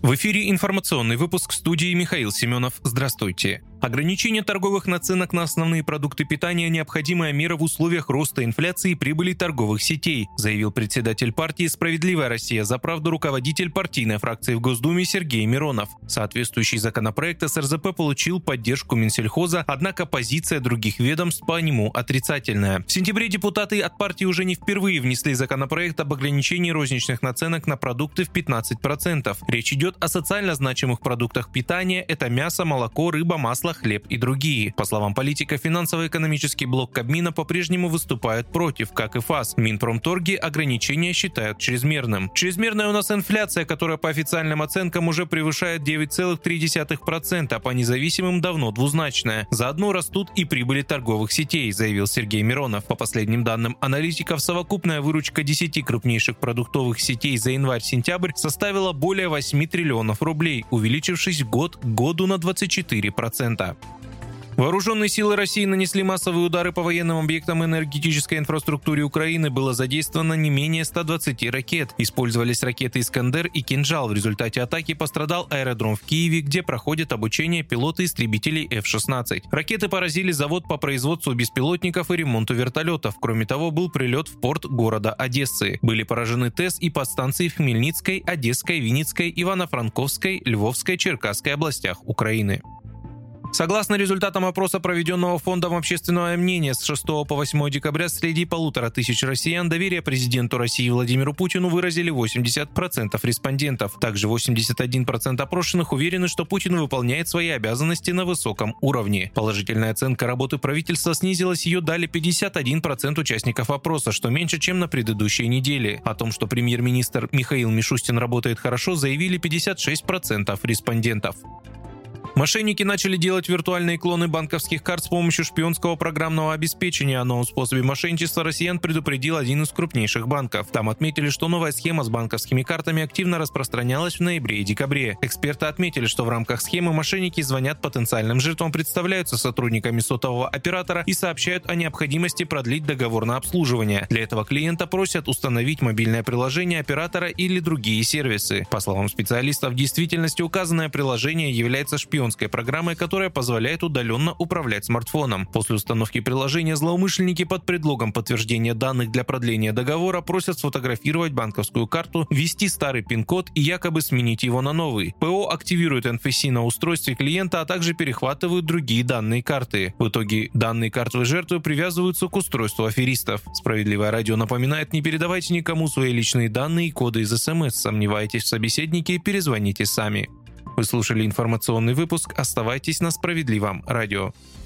В эфире информационный выпуск, в студии Михаил Семенов. Здравствуйте. Ограничение торговых наценок на основные продукты питания – необходимая мера в условиях роста инфляции и прибыли торговых сетей, заявил председатель партии «Справедливая Россия за правду», руководитель партийной фракции в Госдуме Сергей Миронов. Соответствующий законопроект СРЗП получил поддержку Минсельхоза, однако позиция других ведомств по нему отрицательная. В сентябре депутаты от партии уже не впервые внесли законопроект об ограничении розничных наценок на продукты в 15%. Речь идет о социально значимых продуктах питания – это мясо, молоко, рыба, масло, хлеб и другие. По словам политика, финансово-экономический блок Кабмина по-прежнему выступает против, как и ФАС. В Минпромторге ограничения считают чрезмерным. Чрезмерная у нас инфляция, которая по официальным оценкам уже превышает 9,3%, а по независимым давно двузначная. Заодно растут и прибыли торговых сетей, заявил Сергей Миронов. По последним данным аналитиков, совокупная выручка 10 крупнейших продуктовых сетей за январь-сентябрь составила более 8 триллионов рублей, увеличившись год к году на 24%. Вооруженные силы России нанесли массовые удары по военным объектам и энергетической инфраструктуре Украины. Было задействовано не менее 120 ракет. Использовались ракеты «Искандер» и «Кинжал». В результате атаки пострадал аэродром в Киеве, где проходят обучение пилоты истребителей F-16. Ракеты поразили завод по производству беспилотников и ремонту вертолетов. Кроме того, был прилет в порт города Одессы. Были поражены ТЭС и подстанции в Хмельницкой, Одесской, Винницкой, Ивано-Франковской, Львовской, Черкасской областях Украины. Согласно результатам опроса, проведенного Фондом общественного мнения с 6 по 8 декабря, среди 1500 россиян доверие президенту России Владимиру Путину выразили 80% респондентов. Также 81% опрошенных уверены, что Путин выполняет свои обязанности на высоком уровне. Положительная оценка работы правительства снизилась, ее дали 51% участников опроса, что меньше, чем на предыдущей неделе. О том, что премьер-министр Михаил Мишустин работает хорошо, заявили 56% респондентов. Мошенники начали делать виртуальные клоны банковских карт с помощью шпионского программного обеспечения. О новом способе мошенничества россиян предупредил один из крупнейших банков. Там отметили, что новая схема с банковскими картами активно распространялась в ноябре и декабре. Эксперты отметили, что в рамках схемы мошенники звонят потенциальным жертвам, представляются сотрудниками сотового оператора и сообщают о необходимости продлить договор на обслуживание. Для этого клиента просят установить мобильное приложение оператора или другие сервисы. По словам специалистов, в действительности указанное приложение является шпионской программой, которая позволяет удаленно управлять смартфоном. После установки приложения злоумышленники под предлогом подтверждения данных для продления договора просят сфотографировать банковскую карту, ввести старый пин-код и якобы сменить его на новый. ПО активирует NFC на устройстве клиента, а также перехватывают другие данные карты. В итоге данные карты жертвы привязываются к устройству аферистов. Справедливое радио напоминает: не передавайте никому свои личные данные и коды из СМС. Сомневаетесь в собеседнике, перезвоните сами. Вы слушали информационный выпуск. Оставайтесь на Справедливом радио.